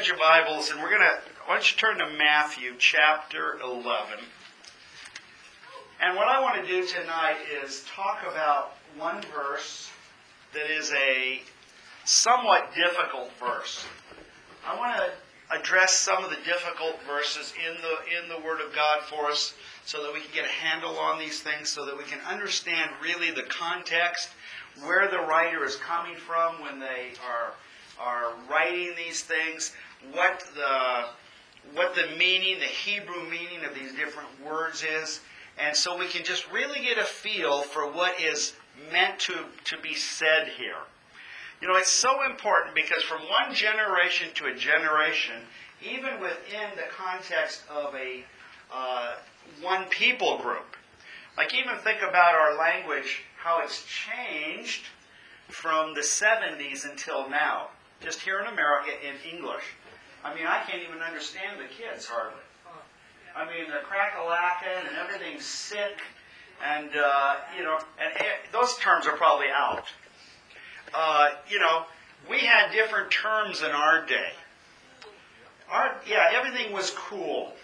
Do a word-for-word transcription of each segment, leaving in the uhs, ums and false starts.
get your Bibles, and we're going to, why don't you turn to Matthew chapter eleven. And what I want to do tonight is talk about one verse that is a somewhat difficult verse. I want to address some of the difficult verses in the in the Word of God for us so that we can get a handle on these things, so that we can understand really the context, where the writer is coming from when they are are writing these things, what the what the meaning, the Hebrew meaning of these different words is, and so we can just really get a feel for what is meant to, to be said here. You know, it's so important because from one generation to a generation, even within the context of a uh, one people group, like even think about our language, how it's changed from the seventies until now. Just here in America in English. I mean, I can't even understand the kids hardly. I mean, they're crack-a-lacking and everything's sick, and uh, you know, and uh, those terms are probably out. Uh, you know, we had different terms in our day. Our yeah, everything was cool.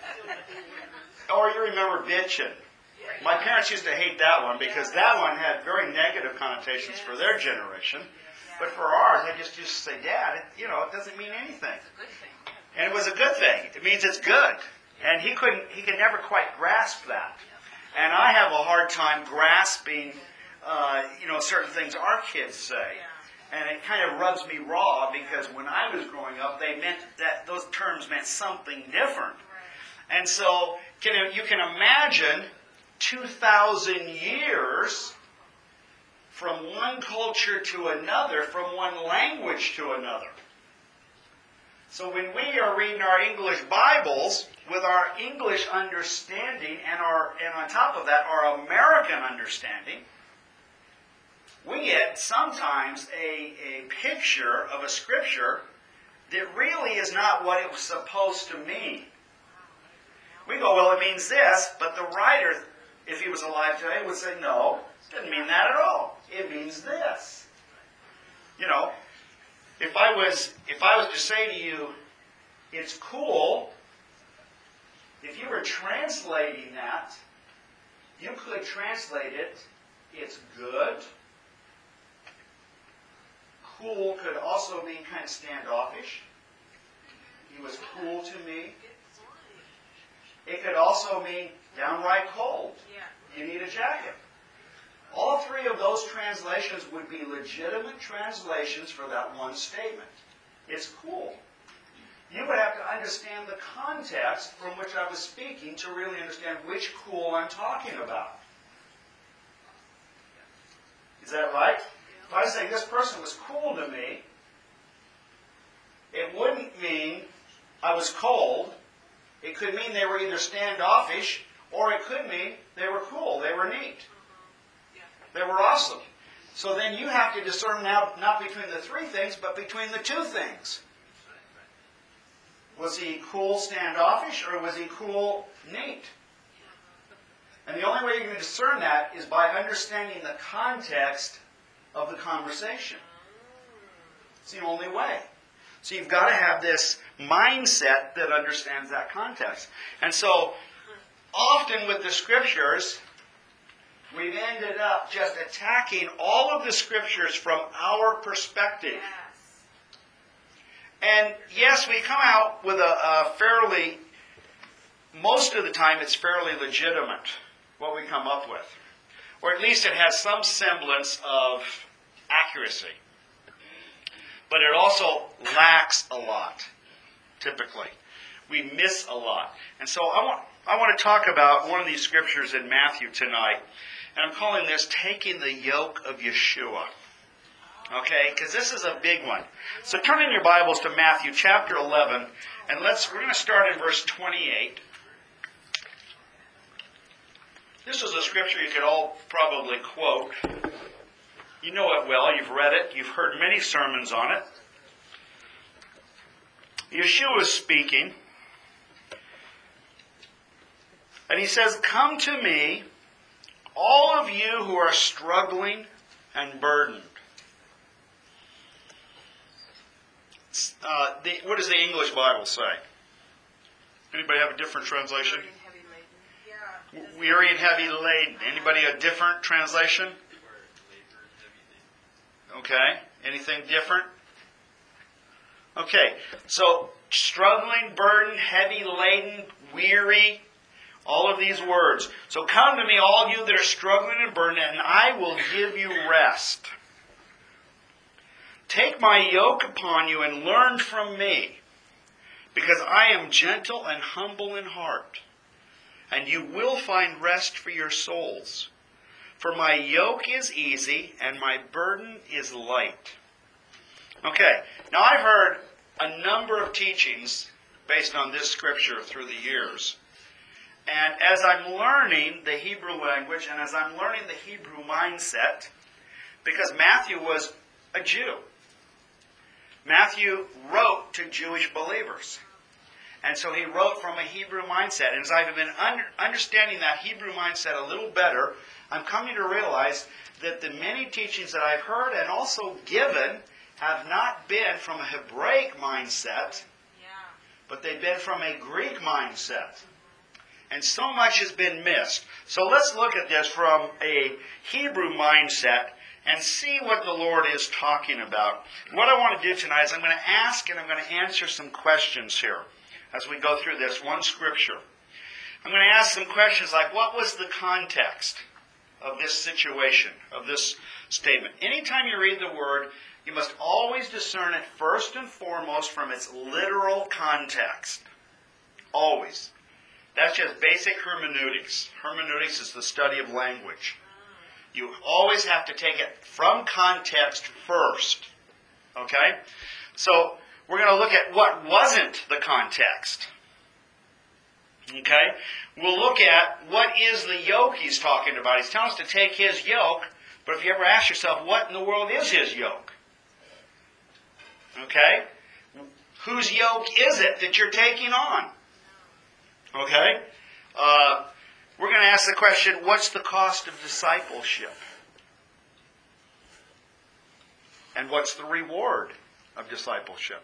Or you remember bitchin'. My parents used to hate that one because that one had very negative connotations for their generation. But for ours, they just used to say, Dad, it, you know, it doesn't mean anything. And it was a good thing. It means it's good. And he couldn't, he could never quite grasp that. And I have a hard time grasping, uh, you know, certain things our kids say. And it kind of rubs me raw because when I was growing up, they meant that those terms meant something different. And so can, you can imagine two thousand years from one culture to another, from one language to another. So when we are reading our English Bibles, with our English understanding and our and on top of that, our American understanding, we get sometimes a, a picture of a scripture that really is not what it was supposed to mean. We go, well, it means this, but the writer, if he was alive today, would say, no, it doesn't mean that at all. It means this. You know, if I was if I was to say to you, it's cool, if you were translating that, you could translate it, it's good. Cool could also mean kind of standoffish. He was cool to me. It could also mean downright cold. You need a jacket. All three of those translations would be legitimate translations for that one statement. It's cool. You would have to understand the context from which I was speaking to really understand which cool I'm talking about. Is that right? If I was saying this person was cool to me, it wouldn't mean I was cold. It could mean they were either standoffish, or it could mean they were cool, they were neat. They were awesome. So then you have to discern now not between the three things, but between the two things. Was he cool, standoffish, or was he cool, neat? And the only way you're going to discern that is by understanding the context of the conversation. It's the only way. So you've got to have this mindset that understands that context. And so often with the Scriptures, we've ended up just attacking all of the Scriptures from our perspective. Yes. And yes, we come out with a, a fairly, most of the time it's fairly legitimate, what we come up with. Or at least it has some semblance of accuracy. But it also lacks a lot, typically. We miss a lot. And so I want, I want to talk about one of these scriptures in Matthew tonight. And I'm calling this Taking the Yoke of Yeshua. Okay? Because this is a big one. So turn in your Bibles to Matthew chapter eleven. And let's, we're going to start in verse twenty-eight. This is a scripture you could all probably quote. You know it well. You've read it. You've heard many sermons on it. Yeshua is speaking. And he says, "Come to me, all of you who are struggling and burdened, Uh, the, what does the English Bible say? Anybody have a different translation? Weary and heavy laden. Anybody a different translation? Okay. Anything different? Okay. So, struggling, burdened, heavy laden, weary, all of these words. So come to me, all of you that are struggling and burdened, and I will give you rest. Take my yoke upon you and learn from me, because I am gentle and humble in heart, and you will find rest for your souls. For my yoke is easy and my burden is light. Okay, now I've heard a number of teachings based on this scripture through the years. And as I'm learning the Hebrew language and as I'm learning the Hebrew mindset, because Matthew was a Jew, Matthew wrote to Jewish believers. And so he wrote from a Hebrew mindset. And as I've been under, understanding that Hebrew mindset a little better, I'm coming to realize that the many teachings that I've heard and also given have not been from a Hebraic mindset, but they've been from a Greek mindset. And so much has been missed. So let's look at this from a Hebrew mindset and see what the Lord is talking about. What I want to do tonight is I'm going to ask and I'm going to answer some questions here as we go through this one scripture. I'm going to ask some questions like, what was the context of this situation, of this statement? Anytime you read the word, you must always discern it first and foremost from its literal context. Always. That's just basic hermeneutics. Hermeneutics is the study of language. You always have to take it from context first. Okay? So, we're going to look at what wasn't the context. Okay? We'll look at what is the yoke he's talking about. He's telling us to take his yoke, but if you ever ask yourself, what in the world is his yoke? Okay? Whose yoke is it that you're taking on? Okay? Uh, we're going to ask the question, what's the cost of discipleship? And what's the reward of discipleship?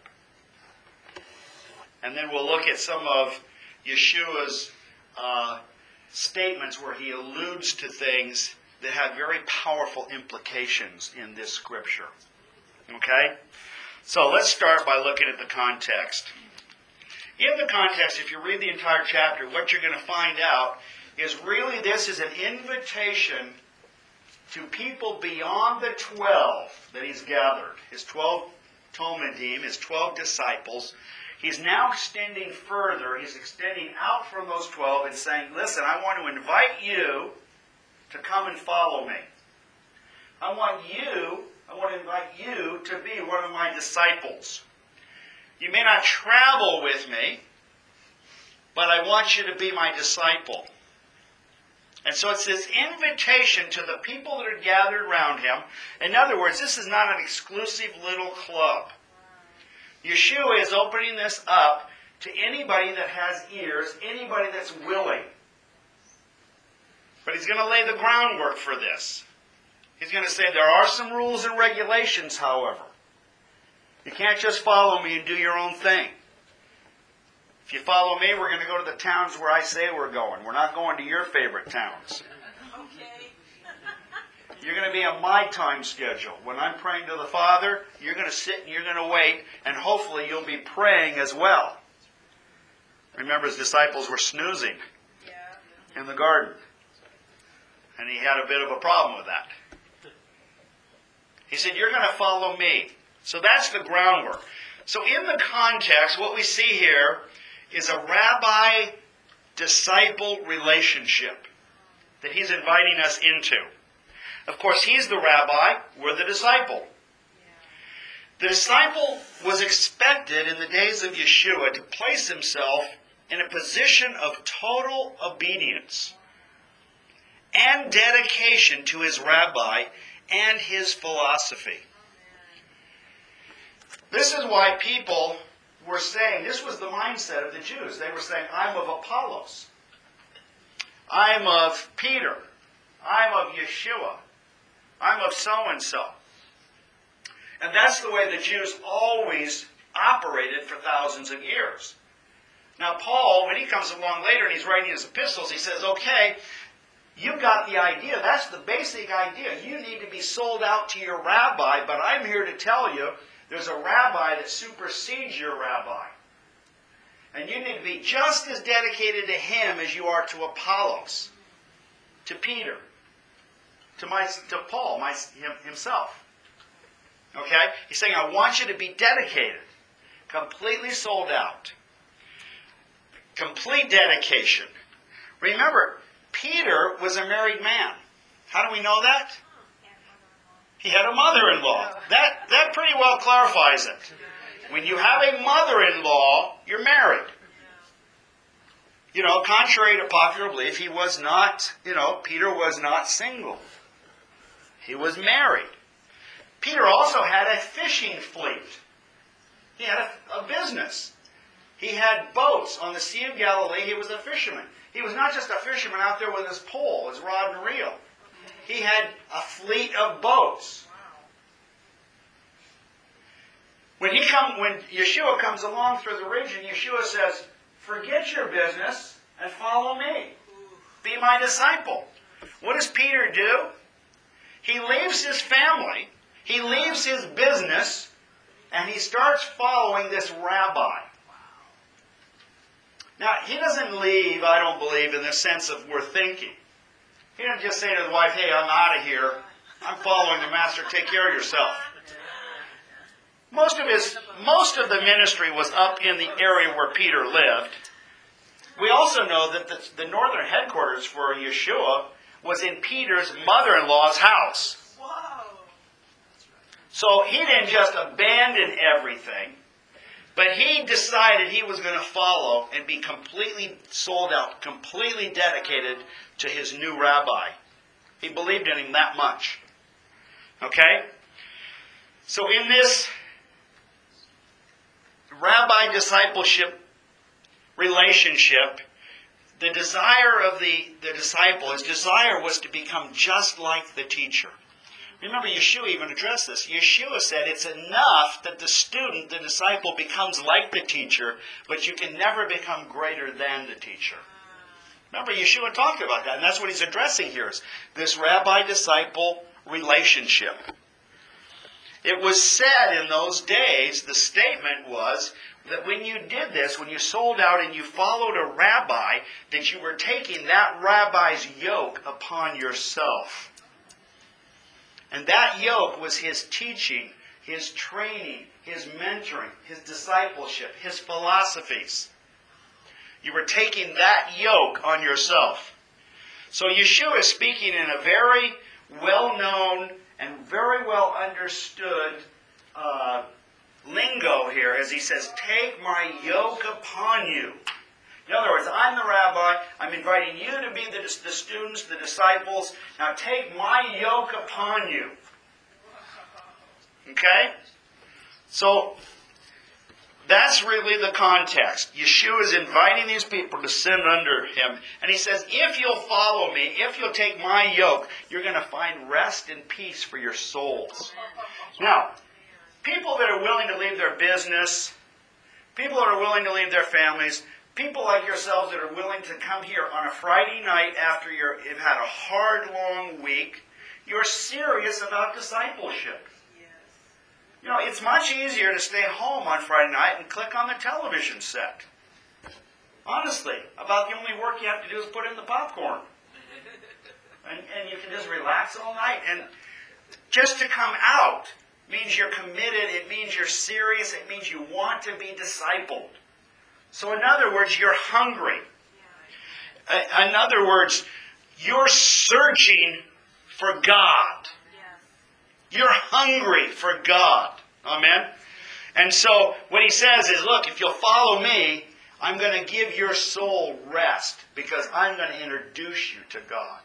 And then we'll look at some of Yeshua's uh, statements where he alludes to things that have very powerful implications in this scripture. Okay? So let's start by looking at the context. In the context, if you read the entire chapter, what you're going to find out is really this is an invitation to people beyond the twelve that he's gathered. His twelve Talmidim, his twelve disciples. He's now extending further. He's extending out from those twelve and saying, listen, I want to invite you to come and follow me. I want you, I want to invite you to be one of my disciples. You may not travel with me, but I want you to be my disciple. And so it's this invitation to the people that are gathered around him. In other words, this is not an exclusive little club. Yeshua is opening this up to anybody that has ears, anybody that's willing. But he's going to lay the groundwork for this. He's going to say there are some rules and regulations, however. You can't just follow me and do your own thing. If you follow me, we're going to go to the towns where I say we're going. We're not going to your favorite towns. Okay. You're going to be on my time schedule. When I'm praying to the Father, you're going to sit and you're going to wait, and hopefully you'll be praying as well. Remember, his disciples were snoozing in the garden. And he had a bit of a problem with that. He said, you're going to follow me. So that's the groundwork. So in the context, what we see here is a rabbi-disciple relationship that he's inviting us into. Of course, he's the rabbi, we're the disciple. The disciple was expected in the days of Yeshua to place himself in a position of total obedience and dedication to his rabbi and his philosophy. This is why people were saying, this was the mindset of the Jews. They were saying, I'm of Apollos. I'm of Peter. I'm of Yeshua. I'm of so-and-so. And that's the way the Jews always operated for thousands of years. Now Paul, when he comes along later and he's writing his epistles, he says, okay, you got the idea. That's the basic idea. You need to be sold out to your rabbi, but I'm here to tell you there's a rabbi that supersedes your rabbi. And you need to be just as dedicated to him as you are to Apollos, to Peter, to my, to Paul my, him, himself. Okay? He's saying, I want you to be dedicated, completely sold out. Complete dedication. Remember, Peter was a married man. How do we know that? He had a mother-in-law. That, that pretty well clarifies it. When you have a mother-in-law, you're married. You know, contrary to popular belief, he was not, you know, Peter was not single. He was married. Peter also had a fishing fleet. He had a, a business. He had boats on the Sea of Galilee. He was a fisherman. He was not just a fisherman out there with his pole, his rod and reel. He had a fleet of boats. When he come, when Yeshua comes along through the region, Yeshua says, forget your business and follow me. Be my disciple. What does Peter do? He leaves his family. He leaves his business. And he starts following this rabbi. Now, he doesn't leave, I don't believe, in the sense of we're thinking. He doesn't just say to the wife, hey, I'm out of here. I'm following the master. Take care of yourself. Most of his, most of the ministry was up in the area where Peter lived. We also know that the, the northern headquarters for Yeshua was in Peter's mother-in-law's house. So he didn't just abandon everything, but he decided he was going to follow and be completely sold out, completely dedicated to his new rabbi. He believed in him that much. Okay? So in this rabbi-discipleship relationship, the desire of the, the disciple, his desire was to become just like the teacher. Remember, Yeshua even addressed this. Yeshua said it's enough that the student, the disciple, becomes like the teacher, but you can never become greater than the teacher. Remember, Yeshua talked about that, and that's what he's addressing here, is this rabbi-disciple relationship. It was said in those days, the statement was, that when you did this, when you sold out and you followed a rabbi, that you were taking that rabbi's yoke upon yourself. And that yoke was his teaching, his training, his mentoring, his discipleship, his philosophies. You were taking that yoke on yourself. So Yeshua is speaking in a very well-known and very well understood uh, lingo here as he says, take my yoke upon you. In other words, I'm the rabbi. I'm inviting you to be the, the students, the disciples. Now take my yoke upon you. Okay? So, that's really the context. Yeshua is inviting these people to sit under him. And he says, if you'll follow me, if you'll take my yoke, you're going to find rest and peace for your souls. Now, people that are willing to leave their business, people that are willing to leave their families, people like yourselves that are willing to come here on a Friday night after you're, you've had a hard, long week, you're serious about discipleship. Yes. You know, it's much easier to stay home on Friday night and click on the television set. Honestly, about the only work you have to do is put in the popcorn. And, and you can just relax all night. And just to come out means you're committed, it means you're serious, it means you want to be discipled. So in other words, you're hungry. In other words, you're searching for God. You're hungry for God. Amen? And so what he says is, look, if you'll follow me, I'm going to give your soul rest because I'm going to introduce you to God.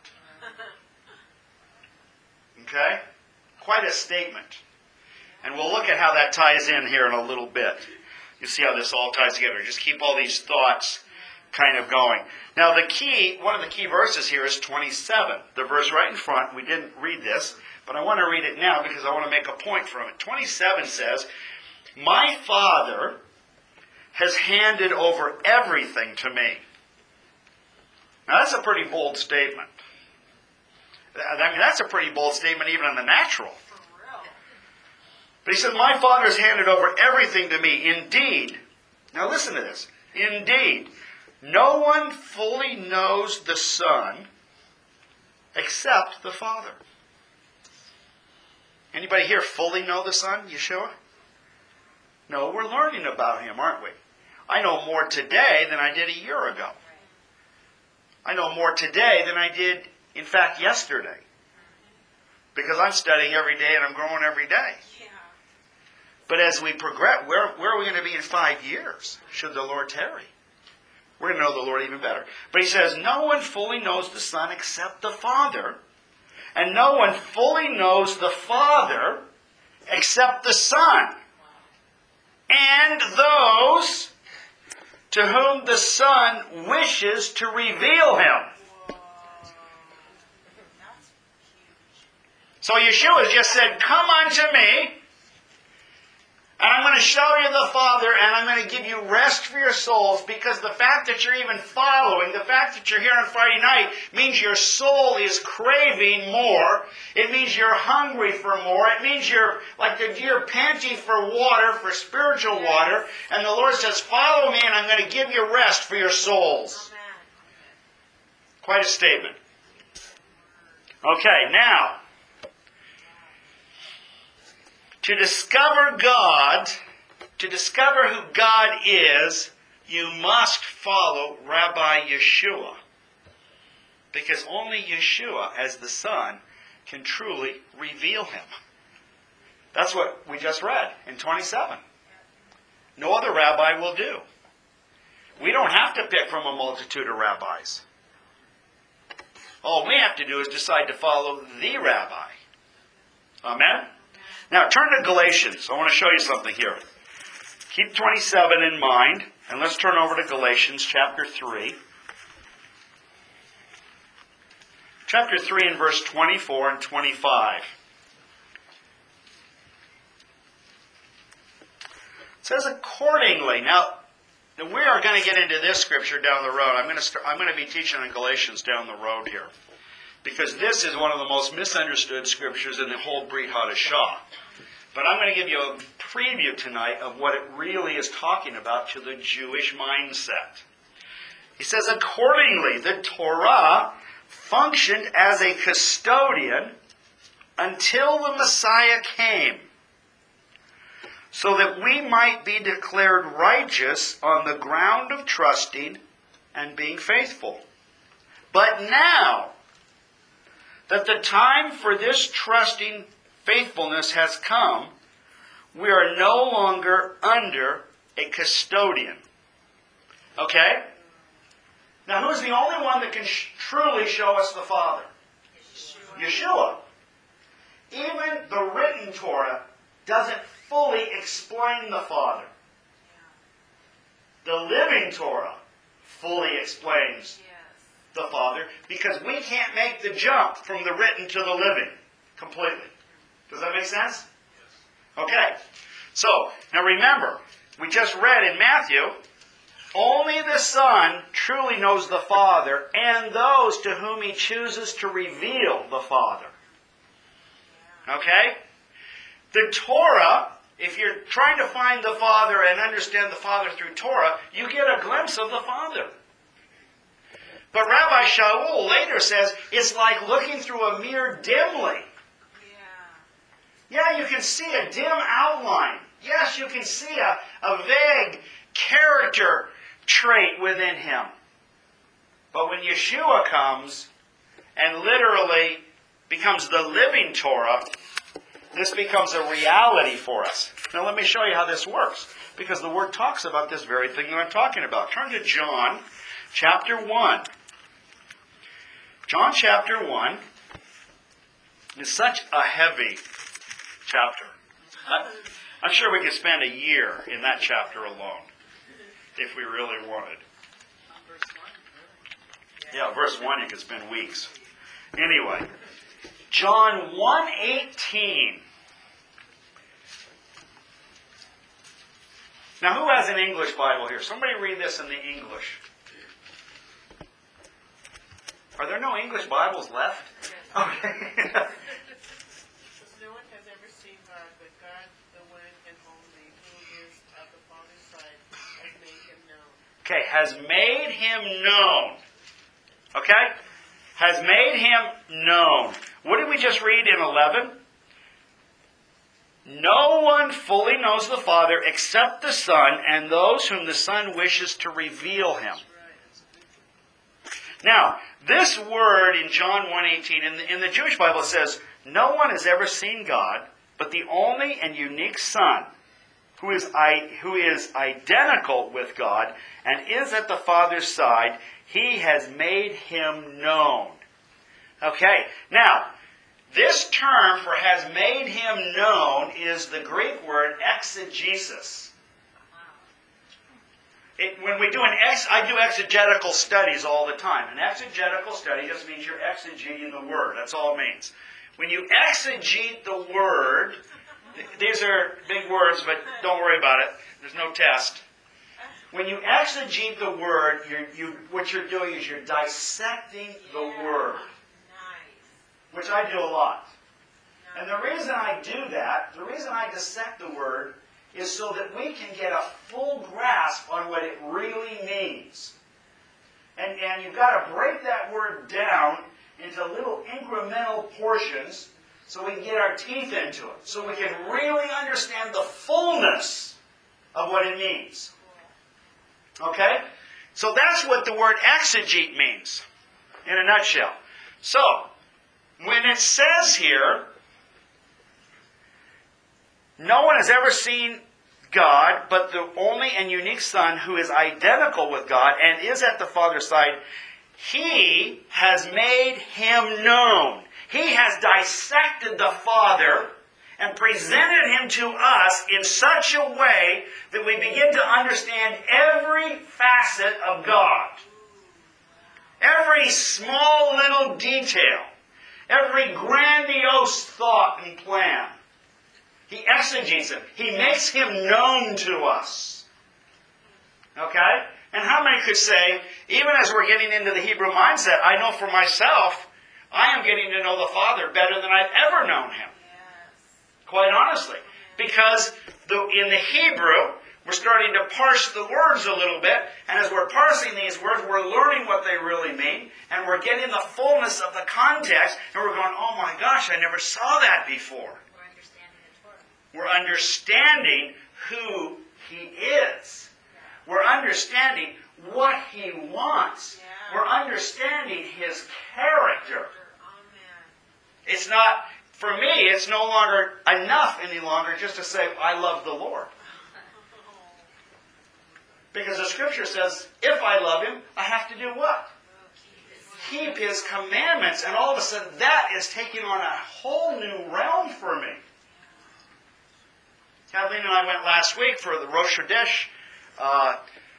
Okay? Quite a statement. And we'll look at how that ties in here in a little bit. You see how this all ties together. Just keep all these thoughts kind of going. Now the key, one of the key verses here is twenty-seven. The verse right in front. We didn't read this, but I want to read it now because I want to make a point from it. twenty-seven says, My Father has handed over everything to me. Now that's a pretty bold statement. I mean, that's a pretty bold statement even in the natural. But he said, my Father has handed over everything to me. Indeed, now listen to this. Indeed, no one fully knows the Son except the Father. Anybody here fully know the Son, Yeshua? No, we're learning about Him, aren't we? I know more today than I did a year ago. I know more today than I did, in fact, yesterday. Because I'm studying every day and I'm growing every day. But as we progress, where, where are we going to be in five years, should the Lord tarry? We're going to know the Lord even better. But he says, no one fully knows the Son except the Father. And no one fully knows the Father except the Son. And those to whom the Son wishes to reveal Him. So Yeshua just said, come unto me, and I'm going to show you the Father, and I'm going to give you rest for your souls, because the fact that you're even following, the fact that you're here on Friday night, means your soul is craving more. It means you're hungry for more. It means you're like the deer panting for water, for spiritual water. And the Lord says, follow me, and I'm going to give you rest for your souls. Quite a statement. Okay, now, to discover God, to discover who God is, you must follow Rabbi Yeshua. Because only Yeshua, as the Son, can truly reveal Him. That's what we just read in twenty-seven. No other rabbi will do. We don't have to pick from a multitude of rabbis. All we have to do is decide to follow the rabbi. Amen? Now, turn to Galatians. I want to show you something here. Keep twenty-seven in mind, and let's turn over to Galatians chapter three. Chapter three and verse twenty-four and twenty-five. It says, accordingly. Now, we are going to get into this scripture down the road. I'm going to start, I'm going to be teaching on Galatians down the road here. Because this is one of the most misunderstood scriptures in the whole Brit Hadashah. But I'm going to give you a preview tonight of what it really is talking about to the Jewish mindset. He says, accordingly, the Torah functioned as a custodian until the Messiah came, so that we might be declared righteous on the ground of trusting and being faithful. But now that the time for this trusting faithfulness has come, we are no longer under a custodian. Okay? Now, who's the only one that can sh- truly show us the Father? Yeshua. Yeshua. Even the written Torah doesn't fully explain the Father. The living Torah fully explains the Father, because we can't make the jump from the written to the living completely. Does that make sense? Okay. So, now remember, we just read in Matthew, only the Son truly knows the Father, and those to whom He chooses to reveal the Father. Okay? The Torah, if you're trying to find the Father and understand the Father through Torah, you get a glimpse of the Father. But Rabbi Shaul later says, it's like looking through a mirror dimly. Yeah, you can see a dim outline. Yes, you can see a, a vague character trait within Him. But when Yeshua comes and literally becomes the living Torah, this becomes a reality for us. Now let me show you how this works, because the Word talks about this very thing that I'm talking about. Turn to John chapter one. John chapter one is such a heavy chapter. I'm sure we could spend a year in that chapter alone, if we really wanted. Yeah, verse one, you could spend weeks. Anyway, John one eighteen. Now, who has an English Bible here? Somebody read this in the English. Are there no English Bibles left? Okay. No one has ever seen God, but God, the one and only, who is of the Father's side, has made him known. Okay, has made him known. Okay? Has made him known. What did we just read in eleven? No one fully knows the Father except the Son and those whom the Son wishes to reveal him. Now, this word in John one eighteen, in the, in the Jewish Bible, it says, no one has ever seen God, but the only and unique Son, who is, I, who is identical with God and is at the Father's side, he has made him known. Okay, now, this term for has made him known is the Greek word exegesis. It, when we do an ex, I do exegetical studies all the time. An exegetical study just means you're exegeting the word. That's all it means. When you exegete the word, these are big words, but don't worry about it. There's no test. When you exegete the word, you're, you, what you're doing is you're dissecting the word, which I do a lot. And the reason I do that, the reason I dissect the word, is so that we can get a full grasp on what it really means. And, and you've got to break that word down into little incremental portions so we can get our teeth into it. So we can really understand the fullness of what it means. Okay? So that's what the word exegete means, in a nutshell. So, when it says here, no one has ever seen God, but the only and unique Son who is identical with God and is at the Father's side, he has made him known. He has dissected the Father and presented him to us in such a way that we begin to understand every facet of God. Every small little detail. Every grandiose thought and plan. He exegetes him. He makes him known to us. Okay? And how many could say, even as we're getting into the Hebrew mindset, I know for myself, I am getting to know the Father better than I've ever known him. Yes. Quite honestly. Because the, in the Hebrew, we're starting to parse the words a little bit. And as we're parsing these words, we're learning what they really mean. And we're getting the fullness of the context. And we're going, oh my gosh, I never saw that before. We're understanding who he is. We're understanding what he wants. We're understanding his character. It's not, for me, it's no longer enough any longer just to say, I love the Lord. Because the Scripture says, if I love him, I have to do what? Keep his commandments. And all of a sudden, that is taking on a whole new realm for me. Kathleen and I went last week for the Rosh Chodesh uh,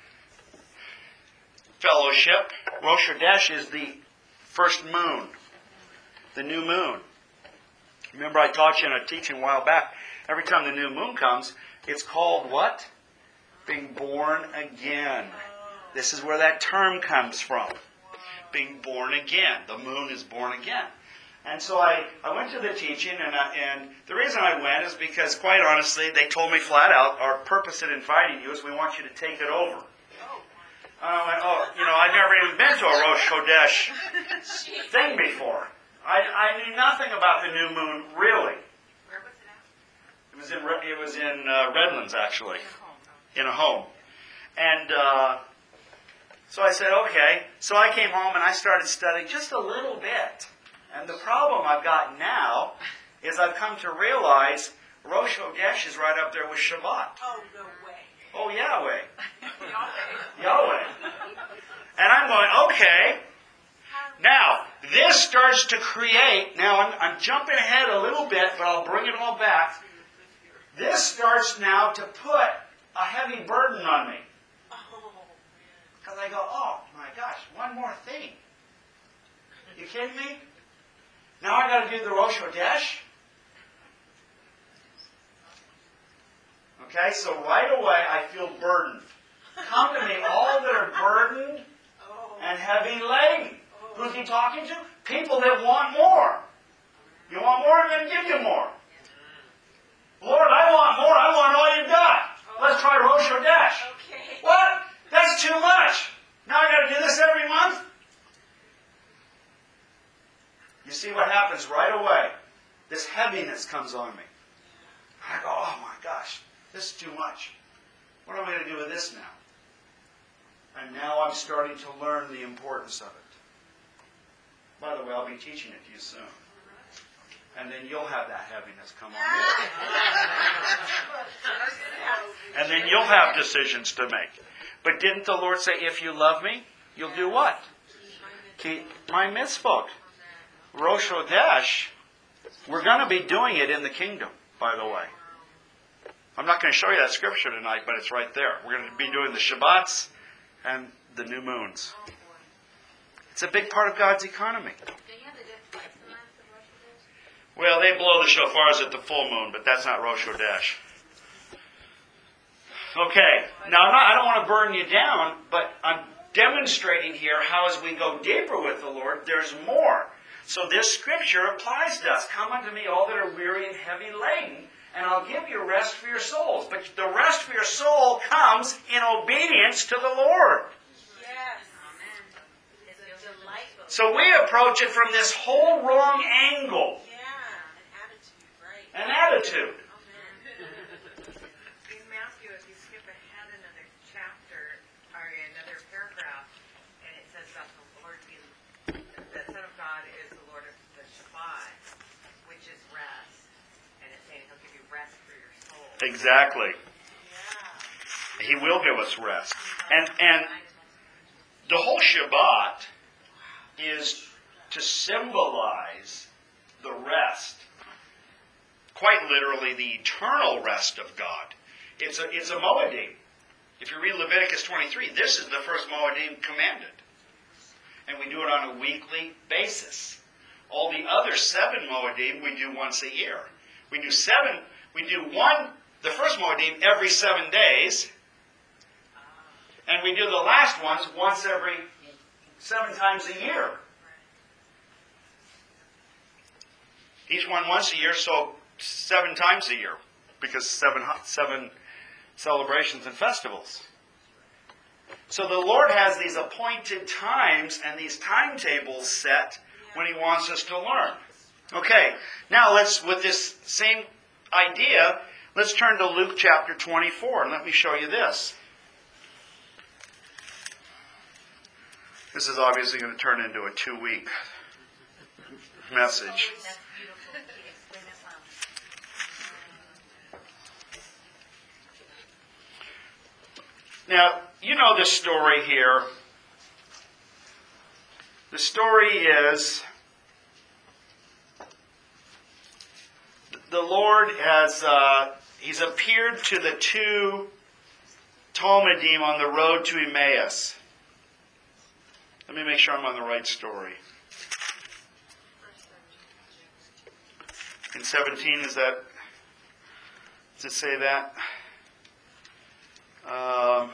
fellowship. Rosh Chodesh is the first moon, the new moon. Remember I taught you in a teaching a while back, every time the new moon comes, it's called what? Being born again. This is where that term comes from. Being born again. The moon is born again. And so I, I went to the teaching, and, I, and the reason I went is because, quite honestly, they told me flat out, our purpose in inviting you is we want you to take it over. And I went, oh, you know, I'd never even been to a Rosh Chodesh thing before. I, I knew nothing about the new moon, really. Where was it at? It was in, it was in uh, Redlands, actually, in a home. And uh, so I said, okay. So I came home and I started studying just a little bit. And the problem I've got now is I've come to realize Rosh Chodesh is right up there with Shabbat. Oh, no way. Oh, Yahweh. Yahweh. Yahweh. And I'm going, okay. Now, this starts to create, now I'm, I'm jumping ahead a little bit, but I'll bring it all back. This starts now to put a heavy burden on me. Because I go, oh my gosh, one more thing. You kidding me? Now I got to do the Rosh Chodesh? Okay, so right away I feel burdened. Come to me, all that are burdened and heavy laden. Who's he talking to? People that want more. You want more? I'm going to give you more. Lord, I want more. I want all you got. Let's try Rosh Hashanah. Okay. What? That's too much. Now I got to do this every month? You see what happens right away? This heaviness comes on me. I go, oh my gosh, this is too much. What am I going to do with this now? And now I'm starting to learn the importance of it. By the way, I'll be teaching it to you soon. And then you'll have that heaviness come on you. And then you'll have decisions to make. But didn't the Lord say, if you love me, you'll do what? Keep my mitzvot. Rosh Hashanah, we're going to be doing it in the kingdom, by the way. I'm not going to show you that scripture tonight, but it's right there. We're going to be doing the Shabbats and the new moons. It's a big part of God's economy. Well, they blow the shofars at the full moon, but that's not Rosh Hashanah. Okay, now I'm not, I don't want to burn you down, but I'm demonstrating here how as we go deeper with the Lord, there's more. So this scripture applies to us. Come unto me, all that are weary and heavy laden, and I'll give you rest for your souls. But the rest for your soul comes in obedience to the Lord. Yes. Amen. It's a delightful. So we approach it from this whole wrong angle. Yeah, an attitude, right. An attitude. In Matthew, if you skip ahead another chapter, or another paragraph, and it says that the Lord, be, the Son of God is the Lord of the Shabbat, which is rest. And it's saying He'll give you rest for your soul. Exactly. Yeah. He will give us rest. And and the whole Shabbat is to symbolize the rest. Quite literally, the eternal rest of God. It's a, it's a Moedim. If you read Leviticus twenty-three, this is the first Moedim commanded. And we do it on a weekly basis. All the other seven Moedim we do once a year. We do seven, we do one, the first Moedim every seven days. And we do the last ones once every seven times a year. Each one once a year, so seven times a year. Because seven, seven celebrations and festivals. So the Lord has these appointed times and these timetables set when He wants us to learn. Okay, now let's, with this same idea, let's turn to Luke chapter twenty-four, and let me show you this. This is obviously going to turn into a two-week message. That's beautiful. Explain it well. Now, you know the story here. The story is the Lord has, uh, He's appeared to the two Talmudim on the road to Emmaus. Let me make sure I'm on the right story. In seventeen, is that, does it say that? Um,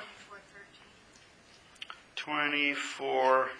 twenty-four.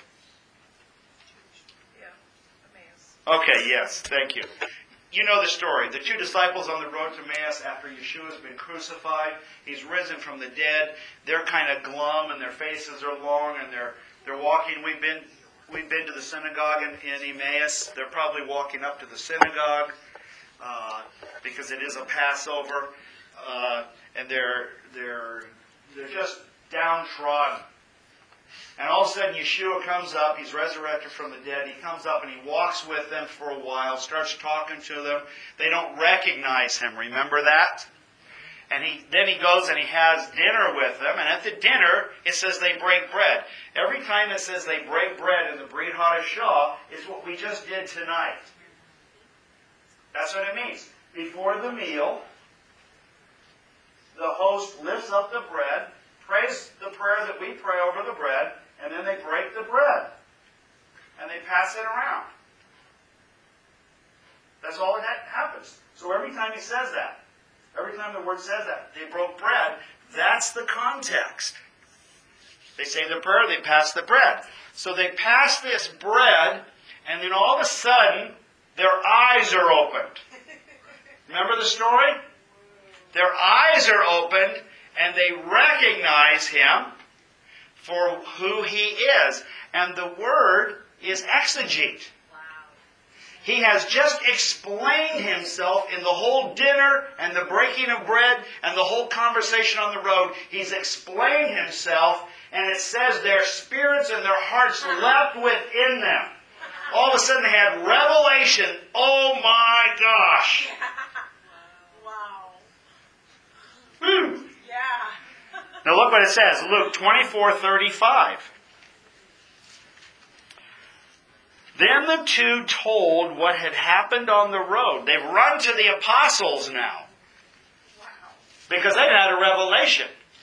Yeah, Emmaus. Okay, yes, thank you. You know the story. The two disciples on the road to Emmaus after Yeshua's been crucified. He's risen from the dead. They're kind of glum and their faces are long and they're they're walking. We've been we've been to the synagogue in, in Emmaus. They're probably walking up to the synagogue uh, because it is a Passover, uh, and they're they're they're just downtrodden. And all of a sudden, Yeshua comes up. He's resurrected from the dead. He comes up and he walks with them for a while, starts talking to them. They don't recognize him. Remember that? And he then he goes and he has dinner with them. And at the dinner, it says they break bread. Every time it says they break bread in the Brit Hadashah, it's what we just did tonight. That's what it means. Before the meal, the host lifts up the bread, prays the prayer that we pray over the bread, and then they break the bread. And they pass it around. That's all that happens. So every time he says that. Every time the word says that, they broke bread. That's the context. They say the prayer, they pass the bread. So they pass this bread, and then all of a sudden, their eyes are opened. Remember the story? Their eyes are opened, and they recognize him for who he is. And the word is exegete. He has just explained himself in the whole dinner and the breaking of bread and the whole conversation on the road. He's explained himself, and it says their spirits and their hearts leapt within them. All of a sudden they had revelation. Oh my gosh. Wow. Woo. Yeah. Now look what it says. Luke twenty-four thirty-five. Then the two told what had happened on the road. They've run to the apostles now. Because they've had a revelation.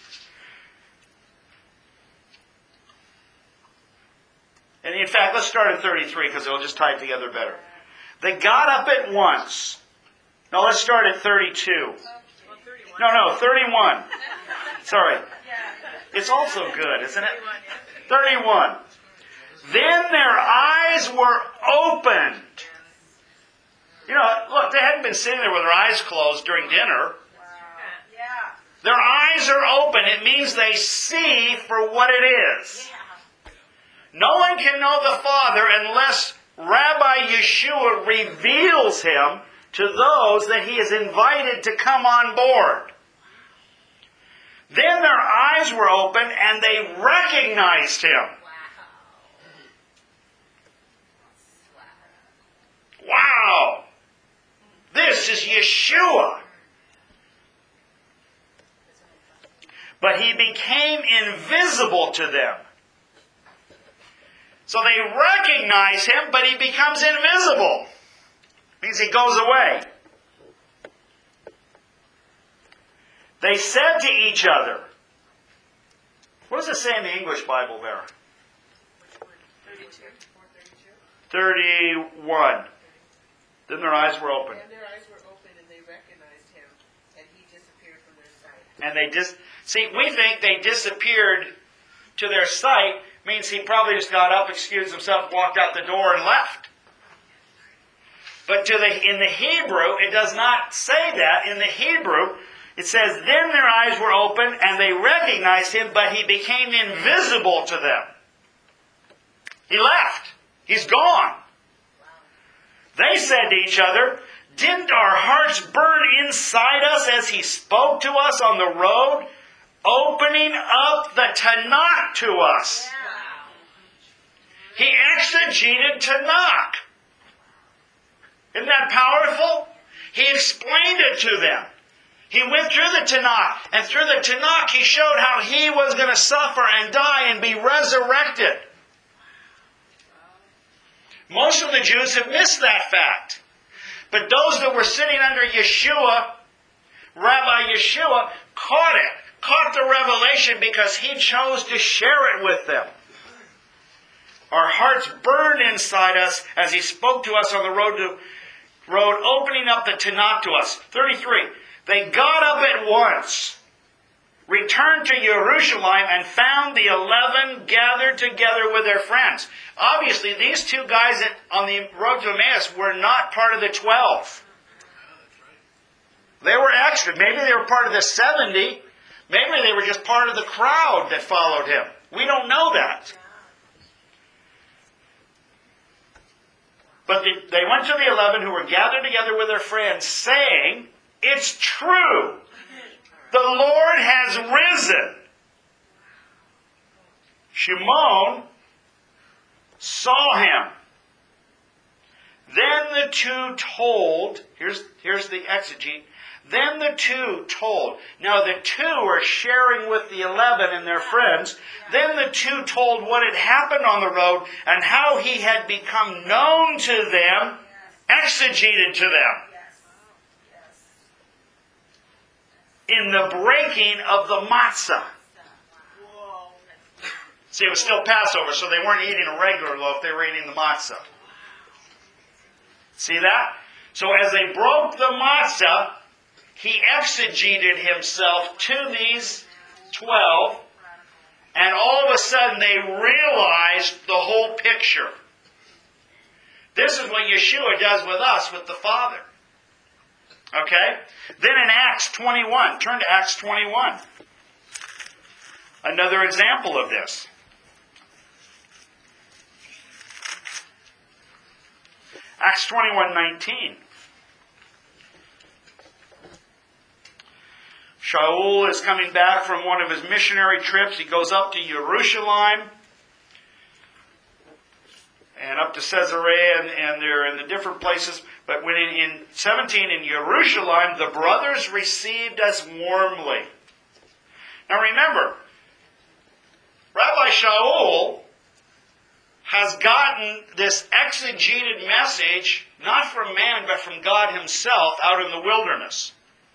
And in fact, let's start at thirty-three because it'll just tie it together better. They got up at once. No, let's start at thirty-two. No, no, thirty-one. Sorry. It's also good, isn't it? thirty-one. Then their eyes were opened. You know, look, they hadn't been sitting there with their eyes closed during dinner. Yeah. Their eyes are open. It means they see for what it is. No one can know the Father unless Rabbi Yeshua reveals him to those that he has invited to come on board. Then their eyes were open and they recognized him. Wow! This is Yeshua. But he became invisible to them. So they recognize him, but he becomes invisible. Means he goes away. They said to each other, what does it say in the English Bible there? thirty-one. Then their eyes were open. And their eyes were open and they recognized him, and he disappeared from their sight. And they dis- see, we think they disappeared to their sight means he probably just got up, excused himself, walked out the door, and left. But to the in the Hebrew, it does not say that. In the Hebrew, it says, then their eyes were open and they recognized him, but he became invisible to them. He left. He's gone. They said to each other, didn't our hearts burn inside us as he spoke to us on the road, opening up the Tanakh to us? He exegeted Tanakh. Isn't that powerful? He explained it to them. He went through the Tanakh, and through the Tanakh he showed how he was going to suffer and die and be resurrected. Most of the Jews have missed that fact. But those that were sitting under Yeshua, Rabbi Yeshua, caught it, caught the revelation because he chose to share it with them. Our hearts burned inside us as he spoke to us on the road to road, opening up the Tanakh to us. thirty-three. They got up at once, returned to Jerusalem, and found the eleven gathered together with their friends. Obviously, these two guys that, on the road to Emmaus were not part of the twelve. They were extra. Maybe they were part of the seventy. Maybe they were just part of the crowd that followed him. We don't know that. But they went to the eleven who were gathered together with their friends, saying, it's true. The Lord has risen. Shimon saw him. Then the two told, here's, here's the exegete, then the two told. Now the two are sharing with the eleven and their friends. Then the two told what had happened on the road and how he had become known to them, exegeted to them. In the breaking of the matzah. See, it was still Passover, so they weren't eating a regular loaf, they were eating the matzah. See that? So as they broke the matzah, he exegeted himself to these twelve, and all of a sudden they realized the whole picture. This is what Yeshua does with us, with the Father. Okay? Then in Acts twenty-one, turn to Acts twenty-one. Another example of this. Acts twenty-one nineteen. Shaul is coming back from one of his missionary trips. He goes up to Jerusalem and up to Caesarea, and, and they're in the different places. But when in, in seventeen in Jerusalem, the brothers received us warmly. Now remember, Rabbi Shaul has gotten this exegeted message, not from man, but from God himself out in the wilderness.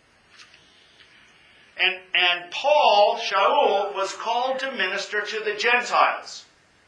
And, and Paul, Shaul, was called to minister to the Gentiles.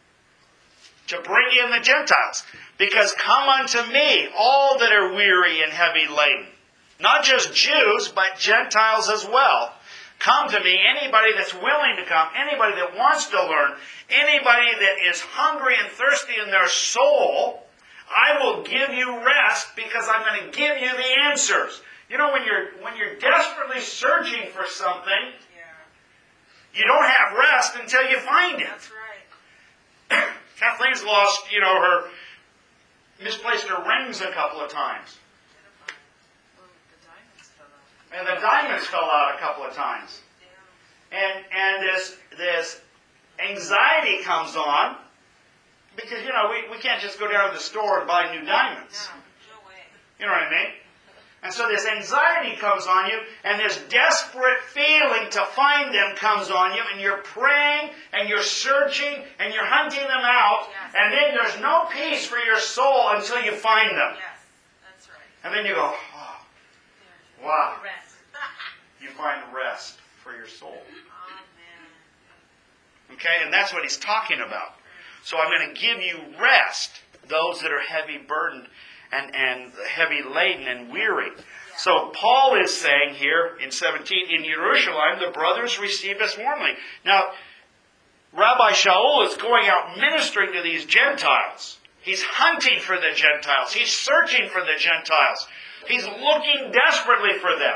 To bring in the Gentiles. Because come unto me, all that are weary and heavy laden. Not just Jews, but Gentiles as well. Come to me, anybody that's willing to come, anybody that wants to learn, anybody that is hungry and thirsty in their soul, I will give you rest because I'm going to give you the answers. You know, when you're when you're desperately searching for something, Yeah. you don't have rest until you find it. That's right. Kathleen's lost, you know, her misplaced her rings a couple of times. Well, the diamonds fell out. And the diamonds fell out a couple of times. Yeah. And and this this anxiety comes on because, you know, we, we can't just go down to the store and buy new diamonds. No, no way. You know what I mean? And so this anxiety comes on you, and this desperate feeling to find them comes on you, and you're praying, and you're searching, and you're hunting them out, Yes. and then there's no peace for your soul until you find them. Yes, that's right. And then you go, oh, wow. Rest. You find rest for your soul. Amen. Okay, and that's what he's talking about. So I'm going to give you rest, those that are heavy burdened and, and heavy laden and weary. So Paul is saying here in seventeen, in Jerusalem, the brothers received us warmly. Now, Rabbi Shaul is going out ministering to these Gentiles. He's hunting for the Gentiles. He's searching for the Gentiles. He's looking desperately for them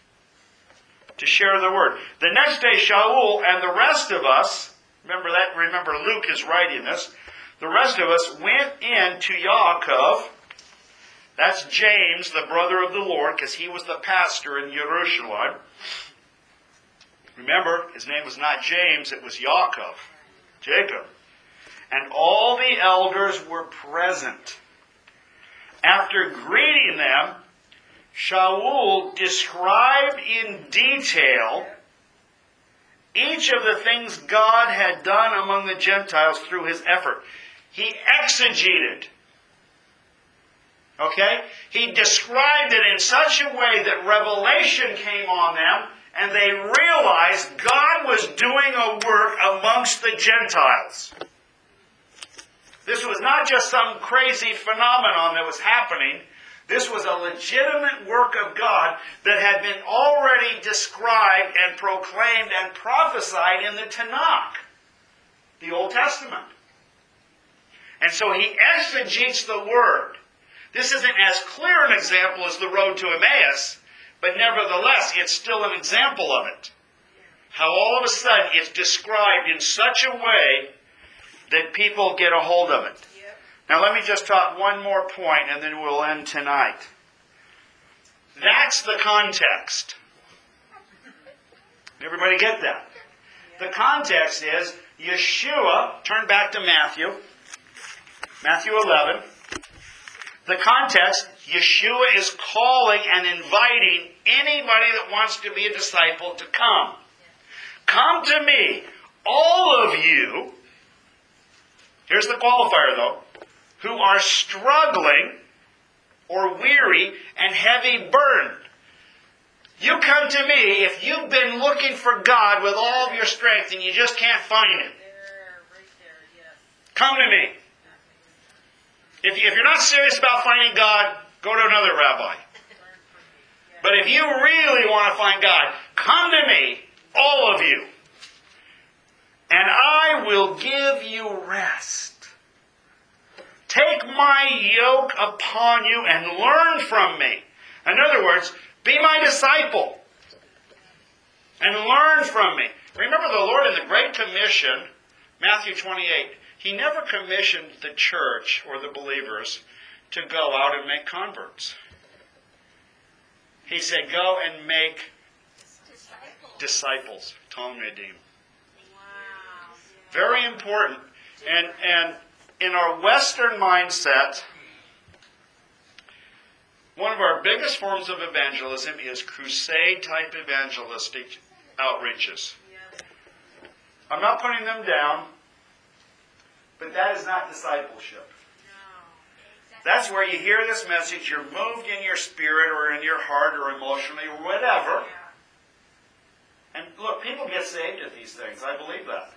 to share the word. The next day, Shaul and the rest of us, remember that, remember Luke is writing this, the rest of us went in to Yaakov. That's James, the brother of the Lord, because he was the pastor in Jerusalem. Remember, his name was not James, it was Yaakov, Jacob. And all the elders were present. After greeting them, Shaul described in detail each of the things God had done among the Gentiles through his effort. He exegeted. Okay? He described it in such a way that revelation came on them and they realized God was doing a work amongst the Gentiles. This was not just some crazy phenomenon that was happening. This was a legitimate work of God that had been already described and proclaimed and prophesied in the Tanakh, the Old Testament. And so he exegetes the Word. This isn't as clear an example as the road to Emmaus, but nevertheless, it's still an example of it. How all of a sudden it's described in such a way that people get a hold of it. Yep. Now let me just talk one more point and then we'll end tonight. That's the context. Everybody get that? The context is Yeshua, turn back to Matthew, Matthew eleven. The context, Yeshua is calling and inviting anybody that wants to be a disciple to come. Come to me, all of you, here's the qualifier though, who are struggling or weary and heavy burdened. You come to me if you've been looking for God with all of your strength and you just can't find Him. There, right there, yes. Come to me. If, you, if you're not serious about finding God, go to another rabbi. Learn from me. But if you really want to find God, come to me, all of you, and I will give you rest. Take my yoke upon you and learn from me. In other words, be my disciple and learn from me. Remember the Lord in the Great Commission, Matthew twenty-eight, He never commissioned the church or the believers to go out and make converts. He said, go and make Disciples. disciples. Talmudim. Wow. Very important. And, and in our Western mindset, one of our biggest forms of evangelism is crusade-type evangelistic outreaches. I'm not putting them down, but that is not discipleship. That's where you hear this message, you're moved in your spirit or in your heart or emotionally or whatever. And look, people get saved at these things. I believe that.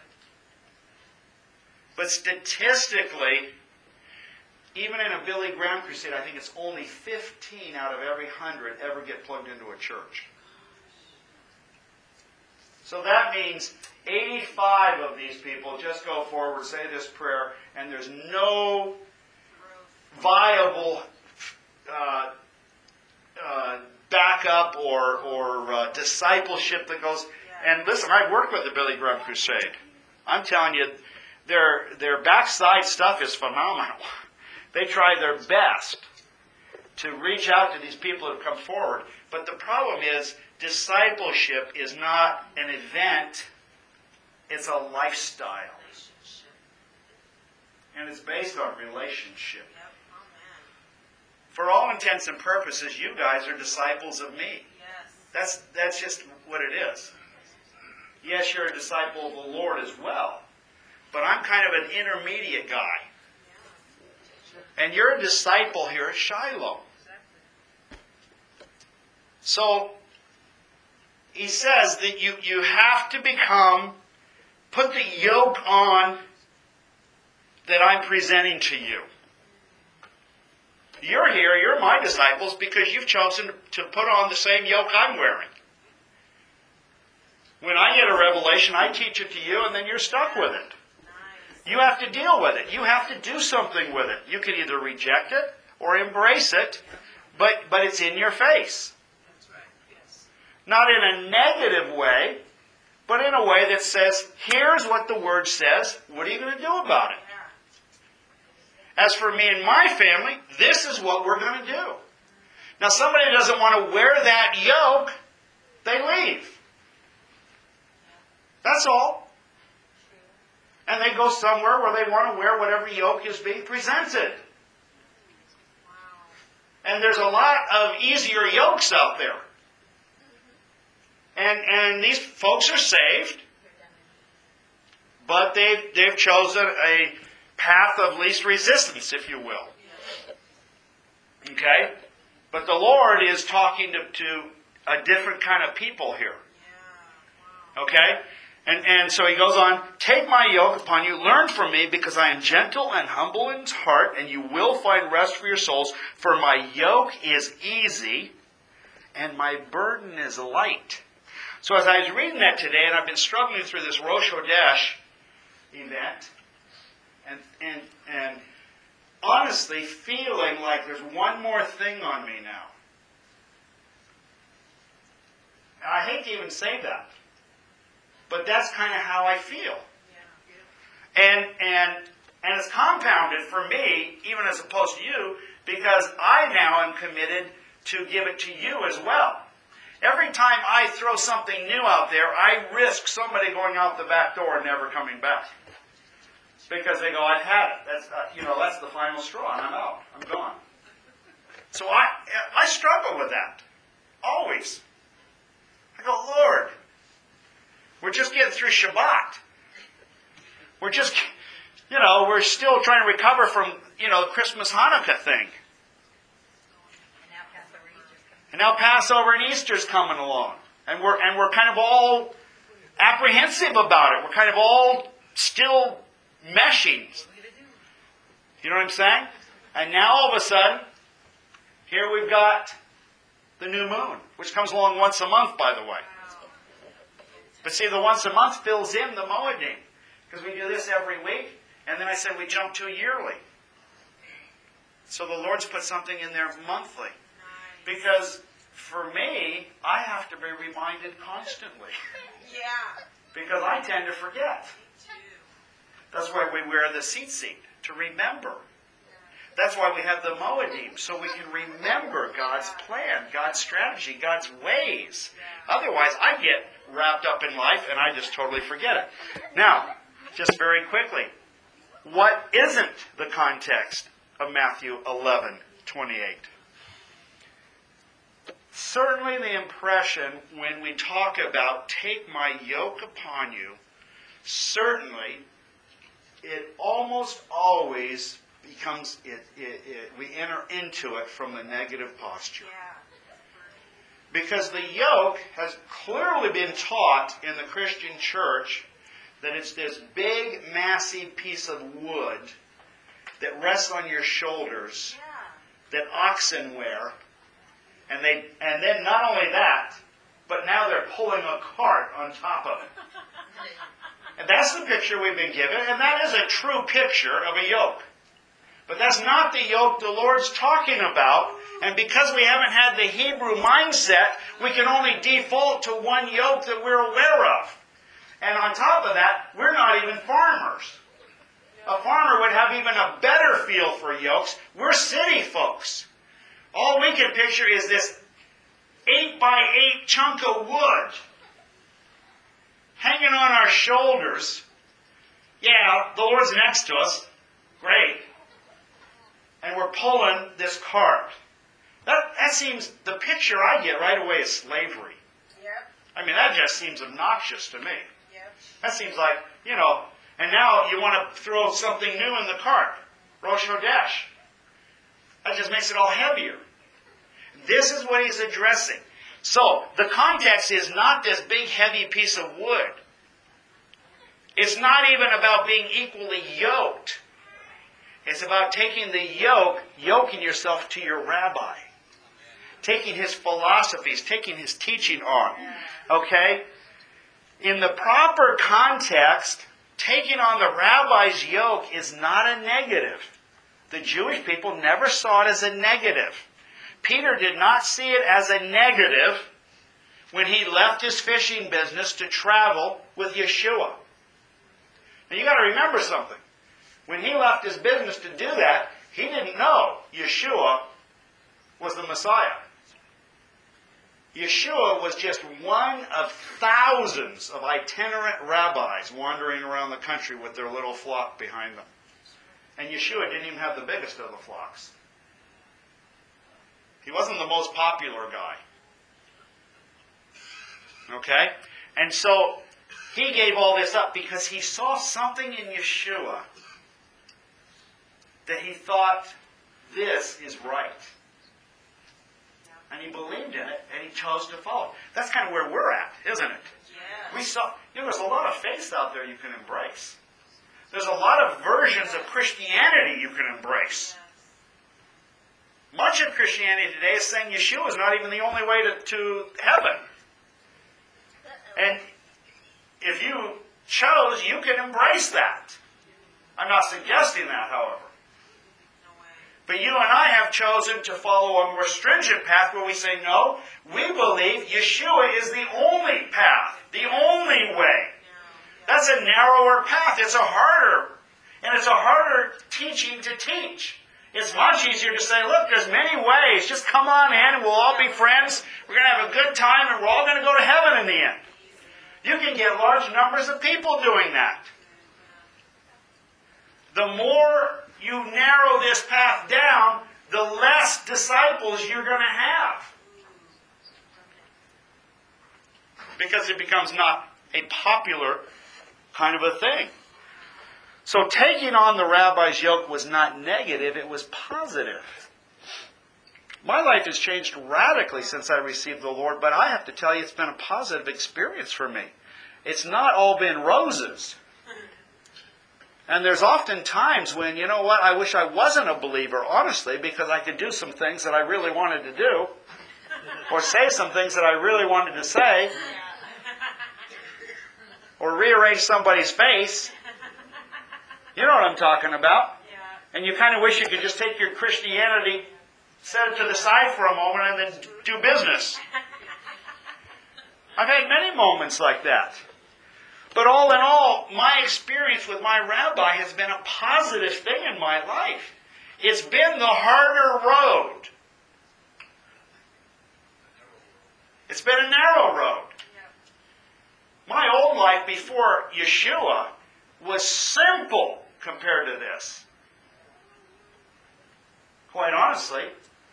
But statistically, even in a Billy Graham crusade, I think it's only fifteen out of every one hundred ever get plugged into a church. So that means eighty-five of these people just go forward, say this prayer, and there's no viable uh, uh, backup or, or uh, discipleship that goes. And listen, I've worked with the Billy Graham crusade. I'm telling you, their their backside stuff is phenomenal. They try their best to reach out to these people who have come forward. But the problem is, discipleship is not an event, it's a lifestyle. And it's based on relationship. For all intents and purposes, you guys are disciples of me. That's, that's just what it is. Yes, you're a disciple of the Lord as well. But I'm kind of an intermediate guy. And you're a disciple here at Shiloh. So, he says that you, you have to become, put the yoke on that I'm presenting to you. You're here, you're my disciples, because you've chosen to put on the same yoke I'm wearing. When I get a revelation, I teach it to you, and then you're stuck with it. You have to deal with it. You have to do something with it. You can either reject it or embrace it, but, but it's in your face. Not in a negative way, but in a way that says, here's what the Word says. What are you going to do about it? As for me and my family, this is what we're going to do. Now, somebody who doesn't want to wear that yoke, they leave. That's all. And they go somewhere where they want to wear whatever yoke is being presented. And there's a lot of easier yokes out there. And and these folks are saved, but they've, they've chosen a path of least resistance, if you will. Okay? But the Lord is talking to, to a different kind of people here. Okay? And, and so he goes on, take my yoke upon you, learn from me, because I am gentle and humble in heart, and you will find rest for your souls. For my yoke is easy, and my burden is light. So as I was reading that today, and I've been struggling through this Rosh Hodesh event, and, and, and honestly feeling like there's one more thing on me now. And I hate to even say that. But that's kind of how I feel. And and and it's compounded for me, even as opposed to you, because I now am committed to give it to you as well. Every time I throw something new out there, I risk somebody going out the back door and never coming back. Because they go, I've had it. That's uh, you know, that's the final straw, and I'm out. I'm gone. So I I struggle with that. Always. I go, Lord, we're just getting through Shabbat. We're just, you know, we're still trying to recover from, you know, the Christmas Hanukkah thing. And now Passover and Easter's coming along. And we're and we're kind of all apprehensive about it. We're kind of all still meshing. You know what I'm saying? And now all of a sudden, here we've got the new moon, which comes along once a month, by the way. But see, the once a month fills in the Moedim, because we do this every week, and then I said we jump to yearly. So the Lord's put something in there monthly. Because for me, I have to be reminded constantly. Yeah. Because I tend to forget. That's why we wear the seat seat, to remember. That's why we have the Moedim, so we can remember God's plan, God's strategy, God's ways. Otherwise, I get wrapped up in life and I just totally forget it. Now, just very quickly, what isn't the context of Matthew eleven twenty-eight? Certainly the impression when we talk about take my yoke upon you, certainly it almost always becomes, it, it, it, we enter into it from the negative posture. Because the yoke has clearly been taught in the Christian church that it's this big, massive piece of wood that rests on your shoulders that oxen wear. And they, and then not only that, but now they're pulling a cart on top of it. And that's the picture we've been given, and that is a true picture of a yoke. But that's not the yoke the Lord's talking about, and because we haven't had the Hebrew mindset, we can only default to one yoke that we're aware of. And on top of that, we're not even farmers. A farmer would have even a better feel for yokes. We're city folks. All we can picture is this eight by eight chunk of wood hanging on our shoulders. Yeah, the Lord's next to us. Great. And we're pulling this cart. That, that seems, the picture I get right away is slavery. Yep. I mean, that just seems obnoxious to me. Yep. That seems like, you know, and now you want to throw something new in the cart. Rosh Hodesh. That just makes it all heavier. This is what he's addressing. So, the context is not this big heavy piece of wood. It's not even about being equally yoked. It's about taking the yoke, yoking yourself to your rabbi. Taking his philosophies, taking his teaching on. Okay? In the proper context, taking on the rabbi's yoke is not a negative. The Jewish people never saw it as a negative. Peter did not see it as a negative when he left his fishing business to travel with Yeshua. Now you've got to remember something. When he left his business to do that, he didn't know Yeshua was the Messiah. Yeshua was just one of thousands of itinerant rabbis wandering around the country with their little flock behind them. And Yeshua didn't even have the biggest of the flocks. He wasn't the most popular guy. Okay? And so he gave all this up because he saw something in Yeshua that he thought, this is right. And he believed in it, and he chose to follow. That's kind of where we're at, isn't it? Yes. We saw, you know, there's a lot of faiths out there you can embrace. There's a lot of versions of Christianity you can embrace. Much of Christianity today is saying Yeshua is not even the only way to, to heaven. And if you chose, you can embrace that. I'm not suggesting that, however. But you and I have chosen to follow a more stringent path where we say, no, we believe Yeshua is the only path, the only way. That's a narrower path. It's a harder, and it's a harder teaching to teach. It's much easier to say, look, there's many ways. Just come on in and we'll all be friends. We're going to have a good time and we're all going to go to heaven in the end. You can get large numbers of people doing that. The more you narrow this path down, the less disciples you're going to have. Because it becomes not a popular kind of a thing. So taking on the rabbi's yoke was not negative, it was positive. My life has changed radically since I received the Lord, but I have to tell you it's been a positive experience for me. It's not all been roses. And there's often times when, you know what, I wish I wasn't a believer, honestly, because I could do some things that I really wanted to do. or say some things that I really wanted to say, or rearrange somebody's face. You know what I'm talking about. And you kind of wish you could just take your Christianity, set it to the side for a moment, and then do business. I've had many moments like that. But all in all, my experience with my rabbi has been a positive thing in my life. It's been the harder road. It's been a narrow road. My old life before Yeshua was simple compared to this. Quite honestly,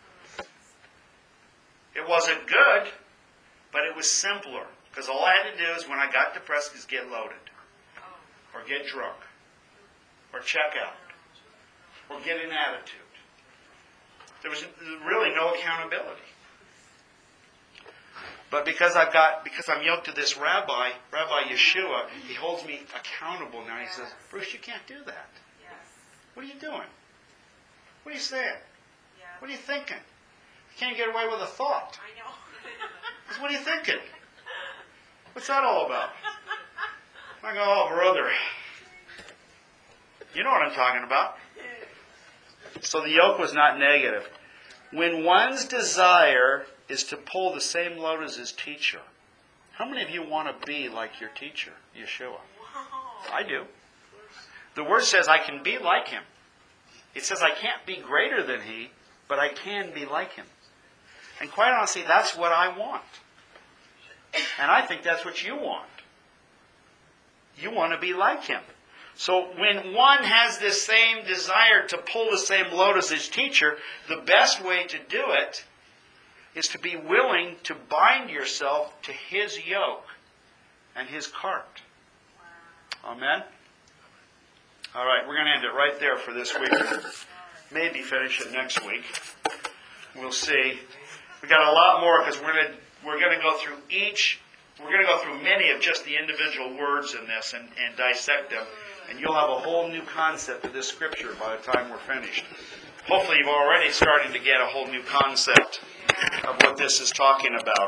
it wasn't good, but it was simpler. Because all I had to do is, when I got depressed, is get loaded. Or get drunk. Or check out. Or get an attitude. There was really no accountability. But because I've got, because I'm yoked to this rabbi, Rabbi Yeshua, he holds me accountable now. He says, Bruce, you can't do that. What are you doing? What are you saying? What are you thinking? You can't get away with a thought. I know. Because what are you thinking? What's that all about? I go, oh, brother. You know what I'm talking about. So the yoke was not negative. When one's desire is to pull the same load as his teacher, how many of you want to be like your teacher, Yeshua? I do. The Word says I can be like him. It says I can't be greater than he, but I can be like him. And quite honestly, that's what I want. And I think that's what you want. You want to be like him. So when one has this same desire to pull the same load as his teacher, the best way to do it is to be willing to bind yourself to his yoke and his cart. Amen? All right, we're going to end it right there for this week. Maybe finish it next week. We'll see. We've got a lot more because we're going to we're going to go through each, we're going to go through many of just the individual words in this and, and dissect them. And you'll have a whole new concept of this scripture by the time we're finished. Hopefully you've already started to get a whole new concept of what this is talking about.